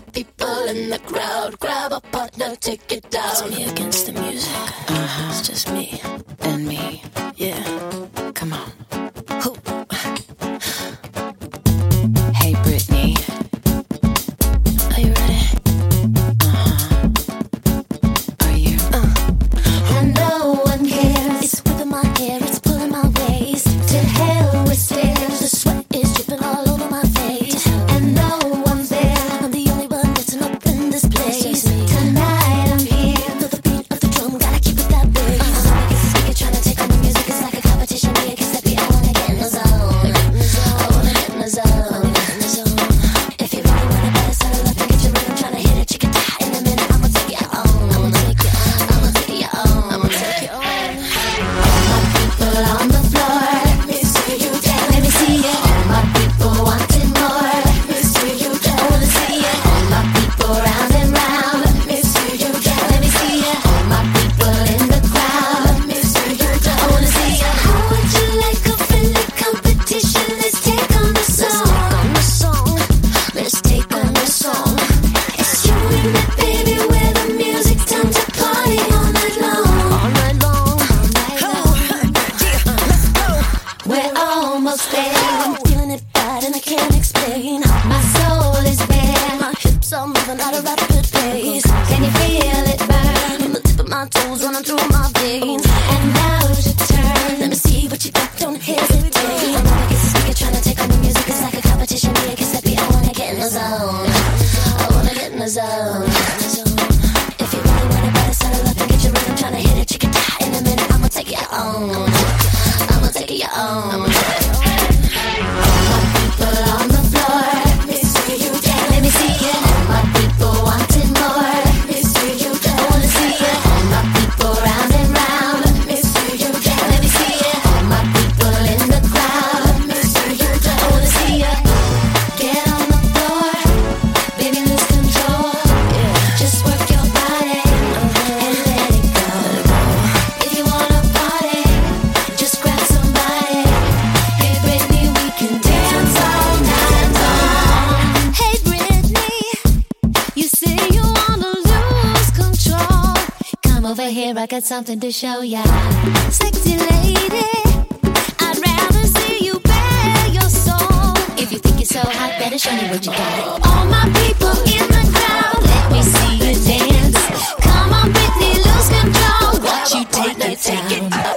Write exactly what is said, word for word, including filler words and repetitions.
people in the crowd. Grab a partner, take it down. It's me against the music. Uh-huh. It's just me and me. Yeah. Come on. Who? Hey, Britney. Are you ready? Uh-huh. Are you? Uh. And no one cares. It's whipping my hair, it's pulling my waist. To hell with stairs. The sweat is dripping all over my face. And no one's there. I'm the only one that's up in this place. Tonight I'm here. Feel the beat of the drum, gotta keep it that way. Uh, I'm against the speaker, trying to take on the music. It's like a competition. Me against that beat, I wanna get in the zone. I wanna get in the zone. If you really want it, better settle up and get your rhythm. Trying to hit it, chicken die. In a minute, I'ma take it on. I'ma take it on. I'ma take it on. I'ma take it on. All my people on the floor, let me see you dance. Let me see it. All my people wanting more, let me see you dance. I wanna see it. All my people round and round, let me see you dance. Let me see it. All my people in the crowd, let me see you dance. I wanna see it. How would you like a friendly competition? Let's take on the song. Let's take on the song. It's you and me, baby. We're the music. Time to party all night long. All night long. We're almost there. I'm feeling it bad and I can't explain. My soul is bare. My hips are moving at a rapid pace. Can you feel it burn? From the tip of my toes running through my veins. And now's your turn. Let me see what you got. Don't hesitate. I'm up against the speaker trying to take on the music. It's like a competition. Me against that beat. I wanna get in the zone. I wanna get in the zone. If you really want it, better settle up and get your rhythm. Trying to hit it, chicken die. In a minute, I'ma take it on. I'ma take it on. I'ma take it on. All my people on the floor, let me see you dance. Let me see it. All my people wanting more, let me see you dance. I wanna see it. All my people round and round, let me see you dance. Let me see it. All my people in the crowd, let me see you dance. I wanna see it. Get on the floor, baby, lose control. Just work your body and let it go. If you wanna party, just grab somebody. Hey Britney, we can dance all night long. Hey Britney, you say you wanna lose control. Come over here, I got something to show ya. Sexy lady, I'd rather see you bare your soul. If you think you're so hot, better show me what you got. All my people in the crowd, let me see you dance. Come on Britney, lose control. Watch you take it down.